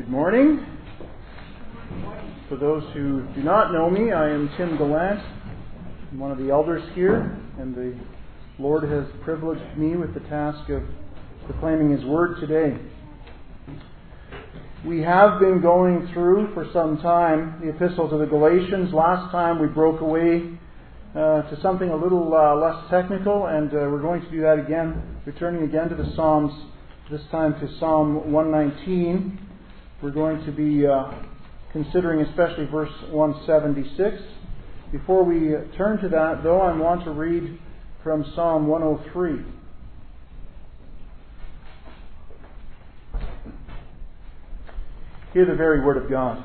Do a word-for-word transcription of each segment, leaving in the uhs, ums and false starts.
Good morning. For those who do not know me, I am Tim Gallant. I'm one of the elders here, and the Lord has privileged me with the task of proclaiming His Word today. We have been going through for some time the Epistle to the Galatians. Last time we broke away uh, to something a little uh, less technical, and uh, we're going to do that again, returning again to the Psalms, this time to Psalm one nineteen. We're going to be uh, considering especially verse one seventy-six. Before we turn to that, though, I want to read from Psalm one oh three. Hear the very word of God.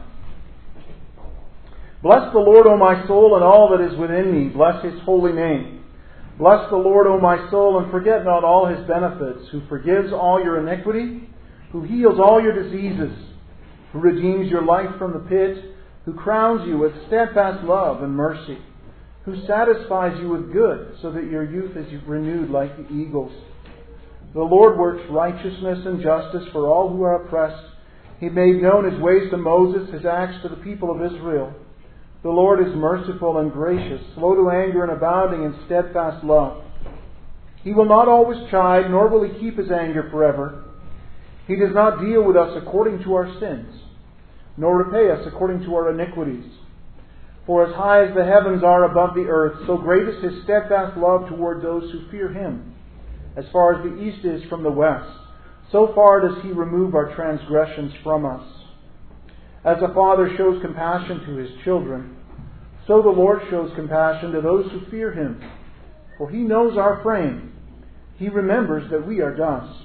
Bless the Lord, O my soul, and all that is within me. Bless His holy name. Bless the Lord, O my soul, and forget not all His benefits, who forgives all your iniquity, who heals all your diseases, who redeems your life from the pit, who crowns you with steadfast love and mercy, who satisfies you with good, so that your youth is renewed like the eagles. The Lord works righteousness and justice for all who are oppressed. He made known His ways to Moses, His acts to the people of Israel. The Lord is merciful and gracious, slow to anger and abounding in steadfast love. He will not always chide, nor will He keep His anger forever. He does not deal with us according to our sins, nor repay us according to our iniquities. For as high as the heavens are above the earth, so great is His steadfast love toward those who fear Him. As far as the east is from the west, so far does He remove our transgressions from us. As a father shows compassion to his children, so the Lord shows compassion to those who fear Him. For He knows our frame. He remembers that we are dust.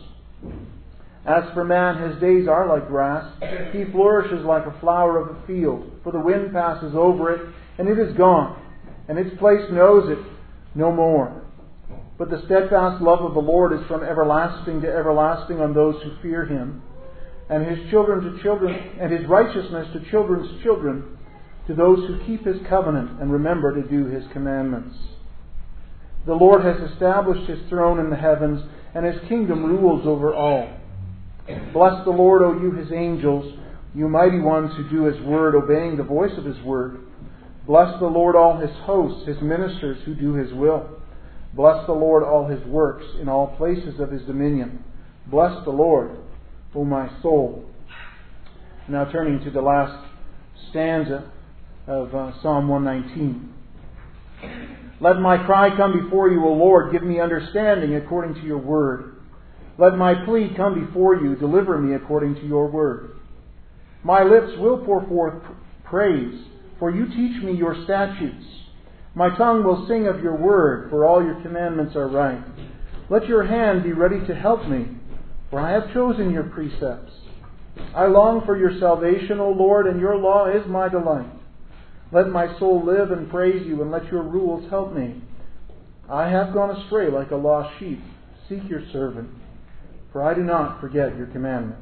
As for man, his days are like grass. He flourishes like a flower of the field. For the wind passes over it, and it is gone, and its place knows it no more. But the steadfast love of the Lord is from everlasting to everlasting on those who fear Him, and His children to children, and His righteousness to children's children, to those who keep His covenant and remember to do His commandments. The Lord has established His throne in the heavens, and His kingdom rules over all. Bless the Lord, O you His angels, you mighty ones who do His word, obeying the voice of His word. Bless the Lord, all His hosts, His ministers who do His will. Bless the Lord, all His works, in all places of His dominion. Bless the Lord, O my soul. Now turning to the last stanza of uh, Psalm one nineteen. Let my cry come before you, O Lord. Give me understanding according to your word. Let my plea come before you. Deliver me according to your word. My lips will pour forth praise, for you teach me your statutes. My tongue will sing of your word, for all your commandments are right. Let your hand be ready to help me, for I have chosen your precepts. I long for your salvation, O Lord, and your law is my delight. Let my soul live and praise you, and let your rules help me. I have gone astray like a lost sheep. Seek your servant, for I do not forget your commandments.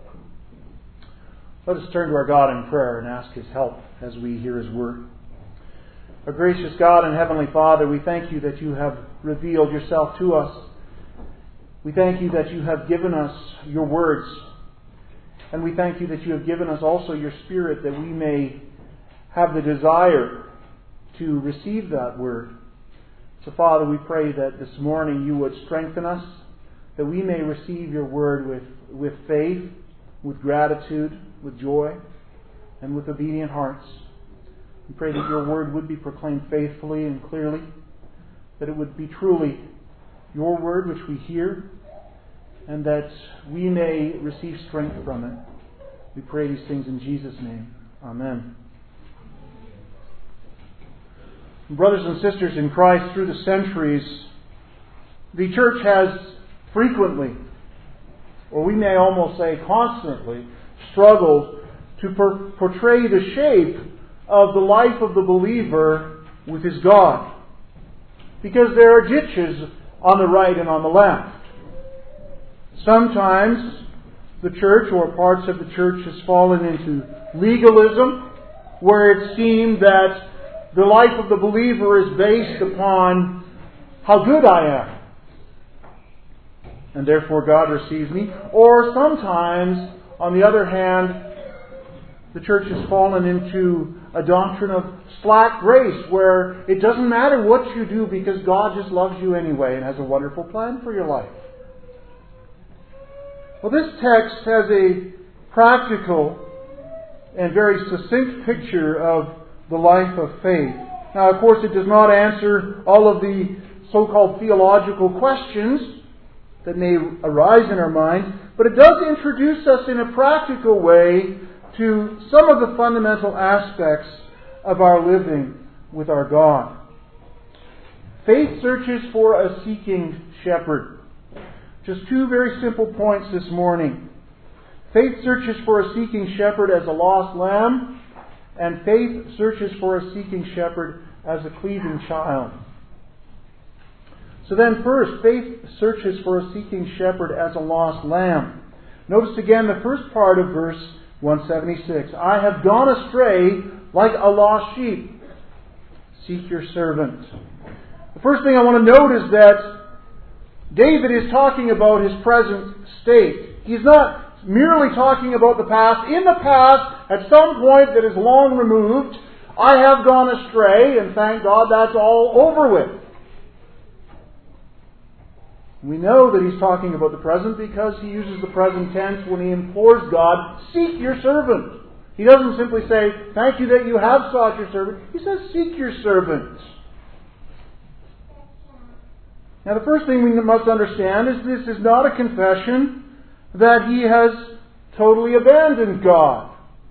Let us turn to our God in prayer and ask His help as we hear His word. Our gracious God and Heavenly Father, we thank you that you have revealed yourself to us. We thank you that you have given us your words. And we thank you that you have given us also your Spirit, that we may have the desire to receive that word. So Father, we pray that this morning you would strengthen us, that we may receive your word with, with faith, with gratitude, with joy, and with obedient hearts. We pray that your word would be proclaimed faithfully and clearly, that it would be truly your word which we hear, and that we may receive strength from it. We pray these things in Jesus' name. Amen. Brothers and sisters in Christ, through the centuries, the church has frequently, or we may almost say constantly, struggled to per- portray the shape of the life of the believer with his God. Because there are ditches on the right and on the left. Sometimes the church or parts of the church has fallen into legalism, where it seemed that the life of the believer is based upon how good I am, and therefore God receives me. Or sometimes, on the other hand, the church has fallen into a doctrine of slack grace, where it doesn't matter what you do because God just loves you anyway and has a wonderful plan for your life. Well, this text has a practical and very succinct picture of the life of faith. Now, of course, it does not answer all of the so-called theological questions that may arise in our minds, but it does introduce us in a practical way to some of the fundamental aspects of our living with our God. Faith searches for a seeking shepherd. Just two very simple points this morning. Faith searches for a seeking shepherd as a lost lamb, and faith searches for a seeking shepherd as a cleaving child. So then first, faith searches for a seeking shepherd as a lost lamb. Notice again the first part of verse one seventy-six. I have gone astray like a lost sheep. Seek your servant. The first thing I want to note is that David is talking about his present state. He's not merely talking about the past. In the past, at some point that is long removed, I have gone astray, and thank God that's all over with. We know that he's talking about the present because he uses the present tense when he implores God, seek your servant. He doesn't simply say, thank you that you have sought your servant. He says, seek your servant. Now the first thing we must understand is this is not a confession that he has totally abandoned God.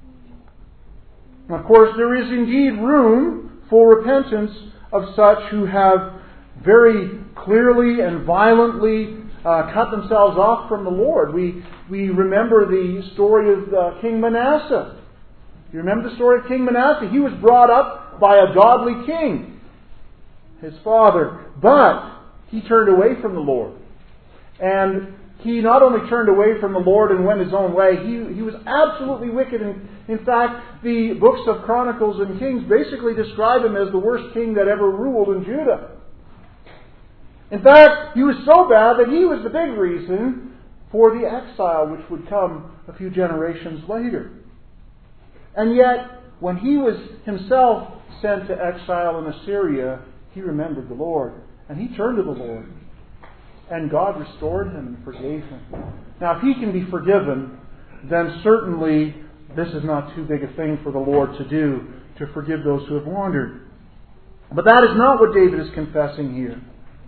Of course, there is indeed room for repentance of such who have very clearly and violently uh, cut themselves off from the Lord. We we remember the story of uh, King Manasseh. You remember the story of King Manasseh? He was brought up by a godly king, his father, but he turned away from the Lord. And he not only turned away from the Lord and went his own way, he, he was absolutely wicked. And in fact, the books of Chronicles and Kings basically describe him as the worst king that ever ruled in Judah. In fact, he was so bad that he was the big reason for the exile which would come a few generations later. And yet, when he was himself sent to exile in Assyria, he remembered the Lord. And he turned to the Lord. And God restored him and forgave him. Now, if he can be forgiven, then certainly this is not too big a thing for the Lord to do, to forgive those who have wandered. But that is not what David is confessing here.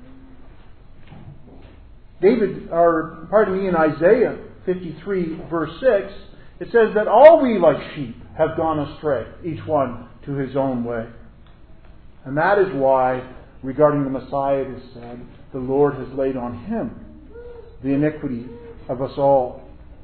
David, or pardon me, in Isaiah fifty-three, verse six, it says that all we like sheep have gone astray, each one to his own way. And that is why, regarding the Messiah, it is said, the Lord has laid on him the iniquity of us all.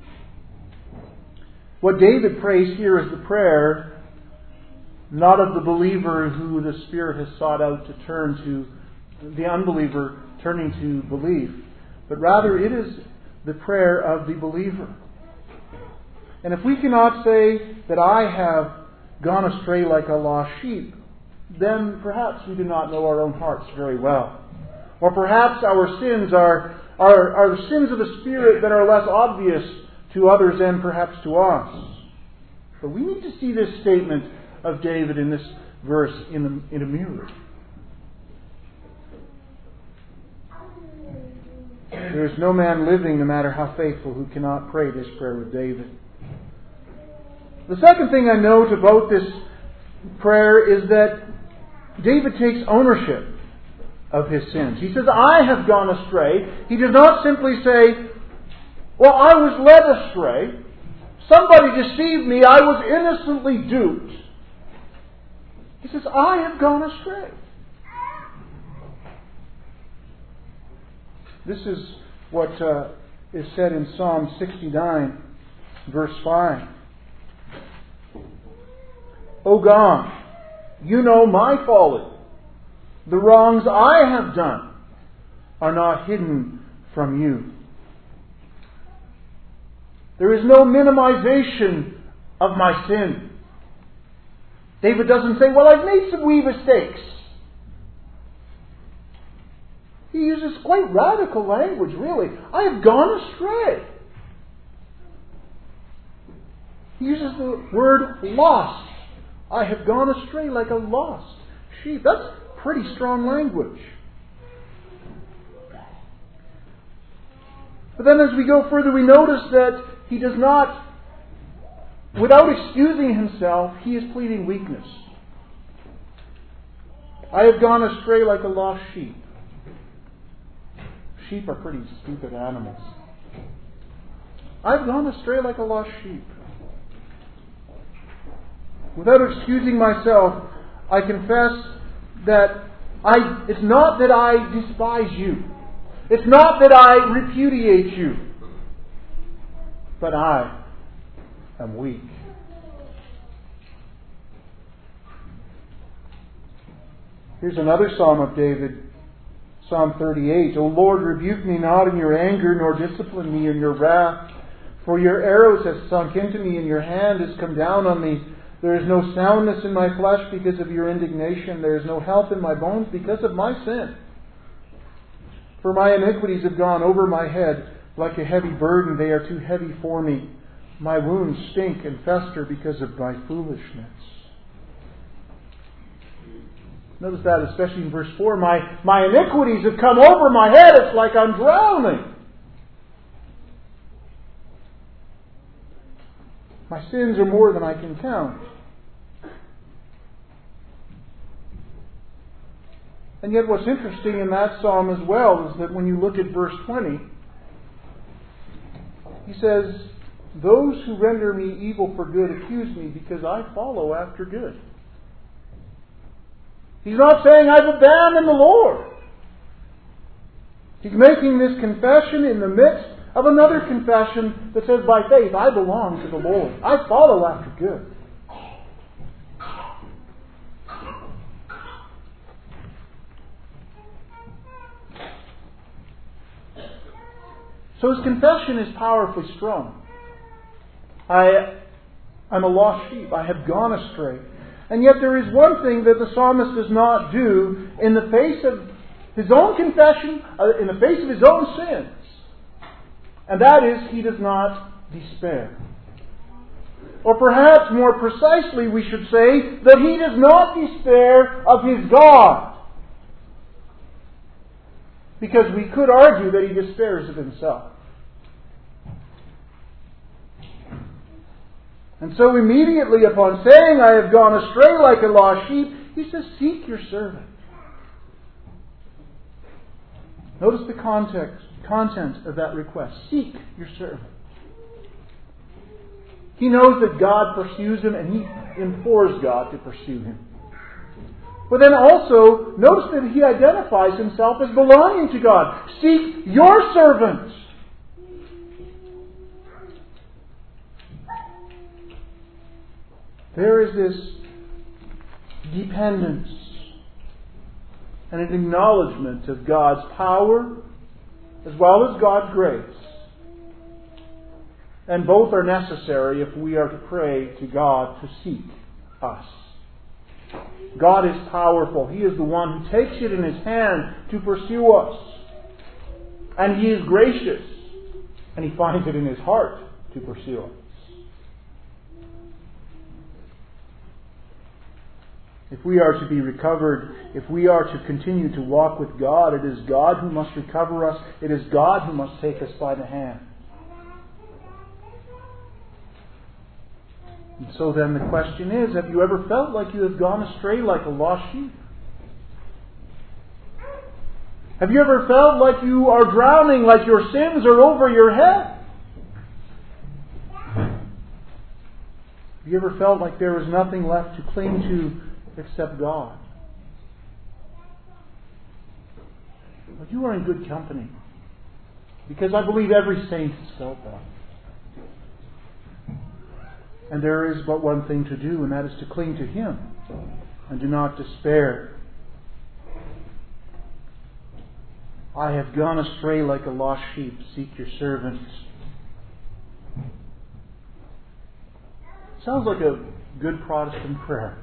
What David prays here is the prayer not of the believer who the Spirit has sought out to turn to, the unbeliever turning to belief, but rather it is the prayer of the believer. And if we cannot say that I have gone astray like a lost sheep, then perhaps we do not know our own hearts very well. Or perhaps our sins are, are, are the sins of the Spirit that are less obvious to others and perhaps to us. But we need to see this statement of David in this verse in, the, in a mirror. There is no man living, no matter how faithful, who cannot pray this prayer with David. The second thing I note about this prayer is that David takes ownership of his sins. He says, I have gone astray. He does not simply say, well, I was led astray. Somebody deceived me. I was innocently duped. He says, I have gone astray. This is what uh, is said in Psalm sixty-nine, verse five. O God, you know my folly. The wrongs I have done are not hidden from you. There is no minimization of my sin. David doesn't say, well, I've made some wee mistakes. He uses quite radical language, really. I have gone astray. He uses the word lost. I have gone astray like a lost sheep. That's pretty strong language. But then as we go further, we notice that he does not, without excusing himself, he is pleading weakness. I have gone astray like a lost sheep. Sheep are pretty stupid animals. I've gone astray like a lost sheep. Without excusing myself, I confess that I, it's not that I despise you. It's not that I repudiate you. But I am weak. Here's another Psalm of David, Psalm thirty-eight. O Lord, rebuke me not in your anger, nor discipline me in your wrath. For your arrows have sunk into me, and your hand has come down on me. There is no soundness in my flesh because of your indignation. There is no health in my bones because of my sin. For my iniquities have gone over my head like a heavy burden. They are too heavy for me. My wounds stink and fester because of my foolishness. Notice that especially in verse four. My, my iniquities have come over my head. It's like I'm drowning. My sins are more than I can count. And yet what's interesting in that psalm as well is that when you look at verse twenty, he says, those who render me evil for good accuse me because I follow after good. He's not saying I've abandoned the Lord. He's making this confession in the midst of another confession that says, by faith, I belong to the Lord. I follow after good. So his confession is powerfully strong. I am a lost sheep. I have gone astray. And yet there is one thing that the psalmist does not do in the face of his own confession, uh, in the face of his own sins. And that is, he does not despair. Or perhaps more precisely we should say that he does not despair of his God. Because we could argue that he despairs of himself. And so immediately upon saying, I have gone astray like a lost sheep, he says, seek your servant. Notice the context, content of that request. Seek your servant. He knows that God pursues him and he implores God to pursue him. But then also, notice that he identifies himself as belonging to God. Seek your servant. There is this dependence and an acknowledgement of God's power as well as God's grace. And both are necessary if we are to pray to God to seek us. God is powerful. He is the one who takes it in His hand to pursue us. And He is gracious. And He finds it in His heart to pursue us. If we are to be recovered, if we are to continue to walk with God, it is God who must recover us. It is God who must take us by the hand. And so then the question is, have you ever felt like you have gone astray like a lost sheep? Have you ever felt like you are drowning, like your sins are over your head? Have you ever felt like there is nothing left to cling to except God? Well, you are in good company. Because I believe every saint has felt that. And there is but one thing to do, and that is to cling to Him and do not despair. I have gone astray like a lost sheep. Seek your servant. Sounds like a good Protestant prayer.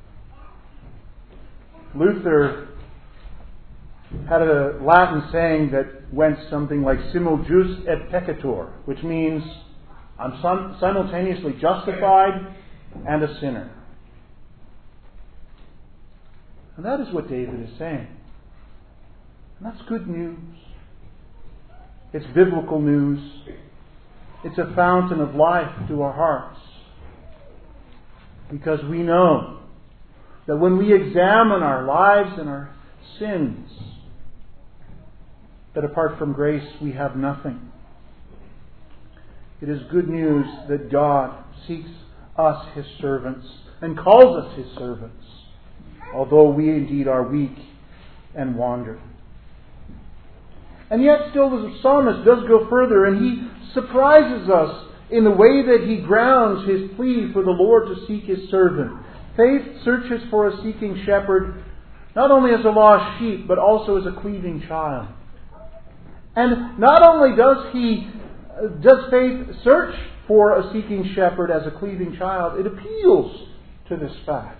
Luther had a Latin saying that went something like simul jus et peccator, which means, I'm sim- simultaneously justified and a sinner. And that is what David is saying. And that's good news. It's biblical news. It's a fountain of life to our hearts. Because we know that when we examine our lives and our sins, that apart from grace we have nothing. It is good news that God seeks us, His servants, and calls us His servants, although we indeed are weak and wander. And yet still the psalmist does go further, and he surprises us in the way that he grounds his plea for the Lord to seek His servant. Faith searches for a seeking shepherd, not only as a lost sheep, but also as a cleaving child. And not only does he does faith search for a seeking shepherd as a cleaving child, it appeals to this fact.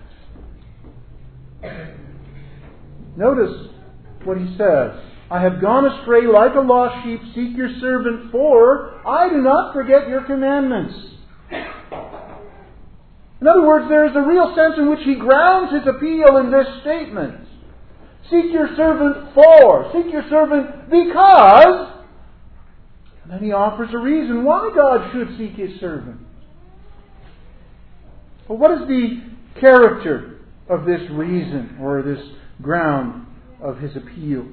Notice what he says. I have gone astray like a lost sheep. Seek your servant, for I do not forget your commandments. In other words, there is a real sense in which he grounds his appeal in this statement. Seek your servant for. Seek your servant because. And then he offers a reason why God should seek His servant. Well, what is the character of this reason or this ground of his appeal?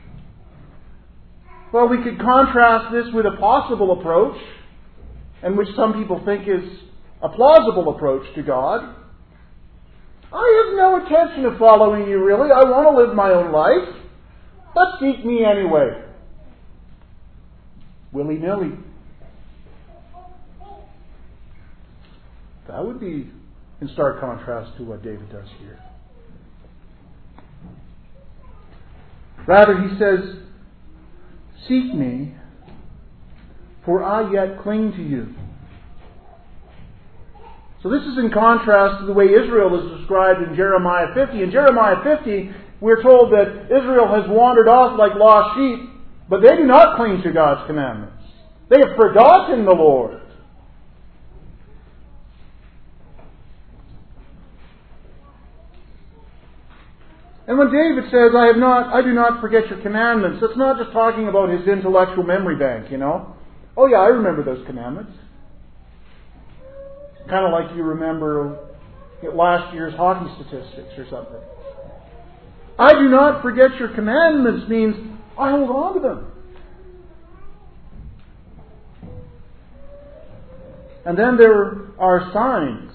Well, we could contrast this with a possible approach, and which some people think is a plausible approach to God. I have no intention of following you, really. I want to live my own life. But seek me anyway. Willy-nilly. That would be in stark contrast to what David does here. Rather, he says, seek me, for I yet cling to you. So this is in contrast to the way Israel is described in Jeremiah fifty. In Jeremiah fifty, we're told that Israel has wandered off like lost sheep, but they do not cling to God's commandments. They have forgotten the Lord. And when David says, I have not, I do not forget your commandments, it's not just talking about his intellectual memory bank, you know. Oh yeah, I remember those commandments. Kind of like you remember last year's hockey statistics or something. I do not forget your commandments means I hold on to them. And then there are signs.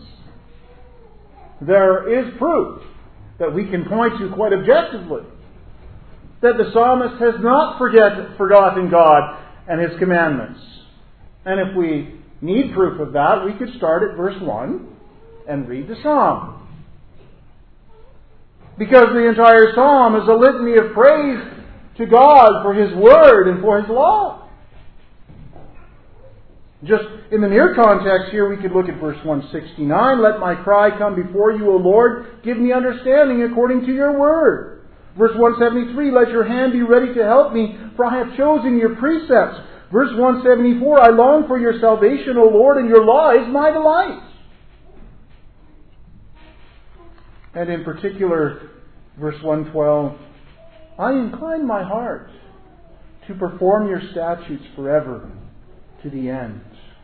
There is proof that we can point to quite objectively that the psalmist has not forget, forgotten God and His commandments. And if we need proof of that, we could start at verse one and read the psalm. Because the entire psalm is a litany of praise to God for His word and for His law. Just in the near context here, we could look at verse one sixty-nine. Let my cry come before you, O Lord. Give me understanding according to your word. Verse one seventy-three. Let your hand be ready to help me, for I have chosen your precepts. Verse one seventy-four. I long for your salvation, O Lord, and your law is my delight. And in particular, verse one twelve. I incline my heart to perform your statutes forever to the end.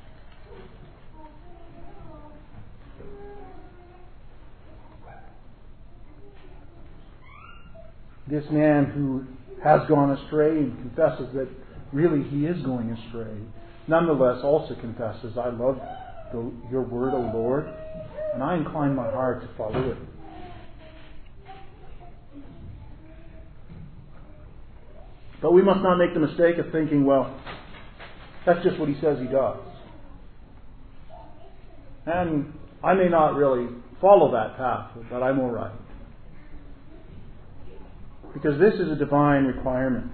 This man who has gone astray and confesses that really he is going astray, nonetheless also confesses, I love the, your word, O Lord, and I incline my heart to follow it. But we must not make the mistake of thinking, well, that's just what he says he does. And I may not really follow that path, but I'm all right. Because this is a divine requirement.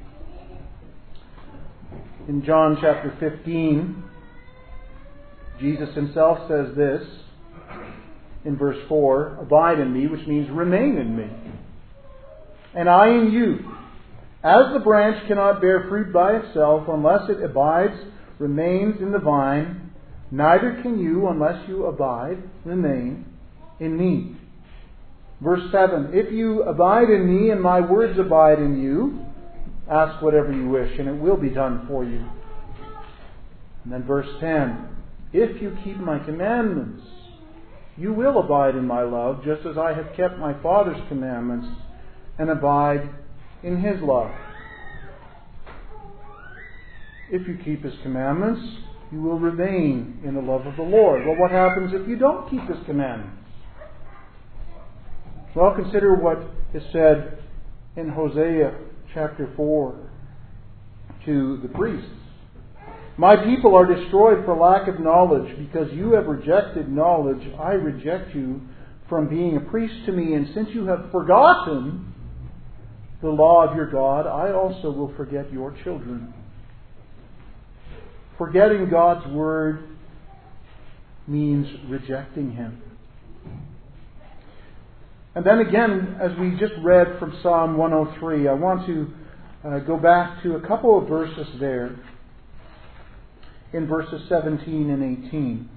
In John chapter fifteen, Jesus Himself says this in verse four, abide in me, which means remain in me, and I in you. As the branch cannot bear fruit by itself unless it abides, remains in the vine, Neither can you unless you abide, remain in me. Verse seven, if you abide in me and my words abide in you, ask whatever you wish and it will be done for you. And then verse ten, if you keep my commandments, you will abide in my love, just as I have kept my Father's commandments and abide in his love. If you keep his commandments, you will remain in the love of the Lord. Well, what happens if you don't keep his commandments? Well, consider what is said in Hosea chapter four to the priests. My people are destroyed for lack of knowledge. Because you have rejected knowledge, I reject you from being a priest to me. And since you have forgotten the law of your God, I also will forget your children. Forgetting God's word means rejecting him. And then again, as we just read from Psalm one oh three, I want to uh, go back to a couple of verses there in verses seventeen and eighteen.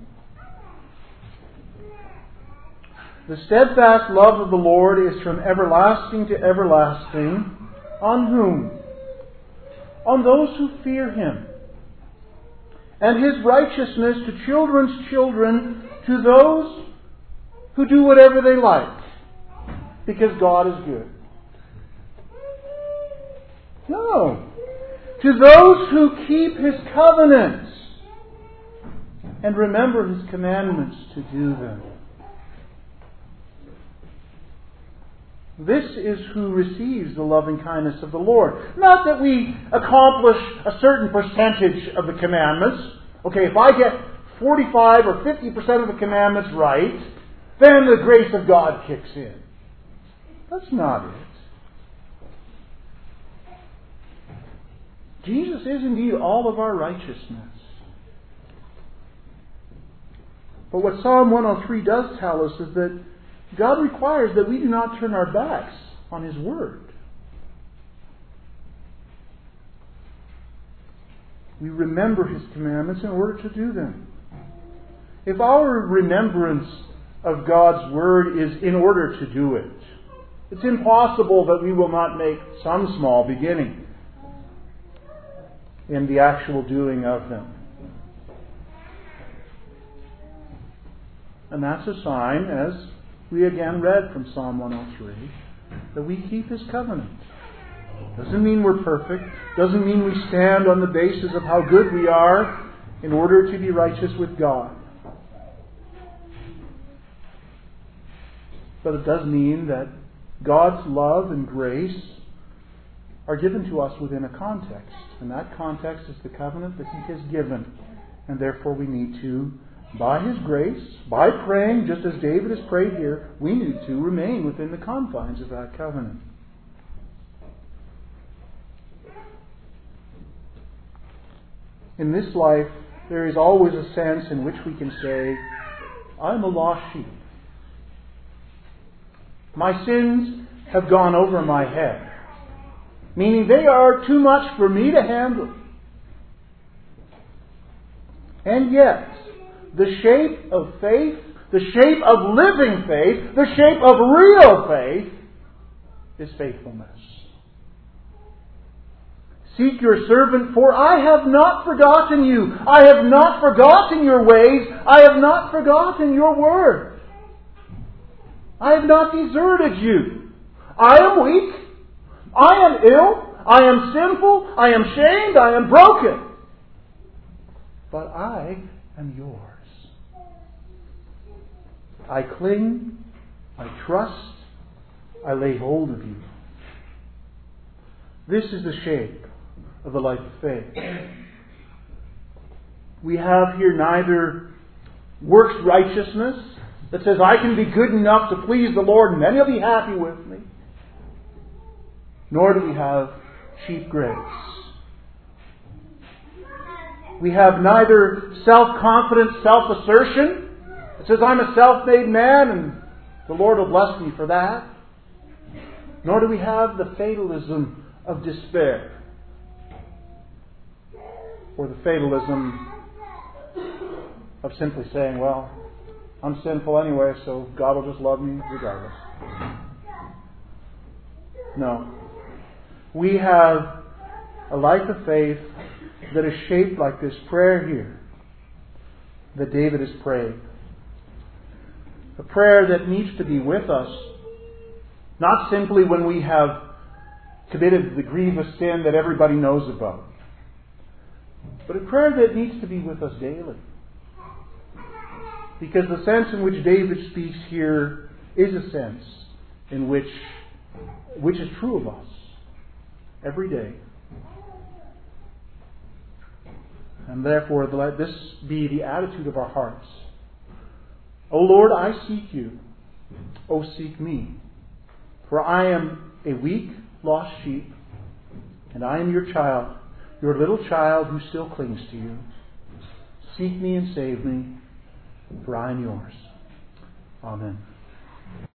The steadfast love of the Lord is from everlasting to everlasting. On whom? On those who fear him. And his righteousness to children's children, to those who do whatever they like. Because God is good. No. To those who keep his covenants and remember his commandments to do them. This is who receives the loving kindness of the Lord. Not that we accomplish a certain percentage of the commandments. Okay, if I get forty-five or fifty percent of the commandments right, then the grace of God kicks in. That's not it. Jesus is indeed all of our righteousness. But what Psalm one oh three does tell us is that God requires that we do not turn our backs on his word. We remember his commandments in order to do them. If our remembrance of God's word is in order to do it, it's impossible that we will not make some small beginning in the actual doing of them. And that's a sign, as we again read from Psalm one oh three, that we keep his covenant. Doesn't mean we're perfect. Doesn't mean we stand on the basis of how good we are in order to be righteous with God. But it does mean that God's love and grace are given to us within a context. And that context is the covenant that he has given. And therefore we need to, by his grace, by praying, just as David has prayed here, we need to remain within the confines of that covenant. In this life, there is always a sense in which we can say, I'm a lost sheep. My sins have gone over my head. Meaning they are too much for me to handle. And yet, the shape of faith, the shape of living faith, the shape of real faith is faithfulness. Seek your servant, for I have not forgotten you. I have not forgotten your ways. I have not forgotten your word. I have not deserted you. I am weak. I am ill. I am sinful. I am shamed. I am broken. But I am yours. I cling. I trust. I lay hold of you. This is the shape of the life of faith. We have here neither works righteousness that says I can be good enough to please the Lord and then he'll be happy with me, nor do we have cheap grace. We have neither self-confidence, self-assertion that says I'm a self-made man and the Lord will bless me for that, nor do we have the fatalism of despair, or the fatalism of simply saying, well, I'm sinful anyway, so God will just love me regardless. No. We have a life of faith that is shaped like this prayer here that David is praying. A prayer that needs to be with us, not simply when we have committed the grievous sin that everybody knows about, but a prayer that needs to be with us daily. Because the sense in which David speaks here is a sense in which which is true of us every day. And therefore, let this be the attitude of our hearts. O Lord, I seek you. O seek me. For I am a weak, lost sheep, and I am your child, your little child who still clings to you. Seek me and save me, for I am yours. Amen.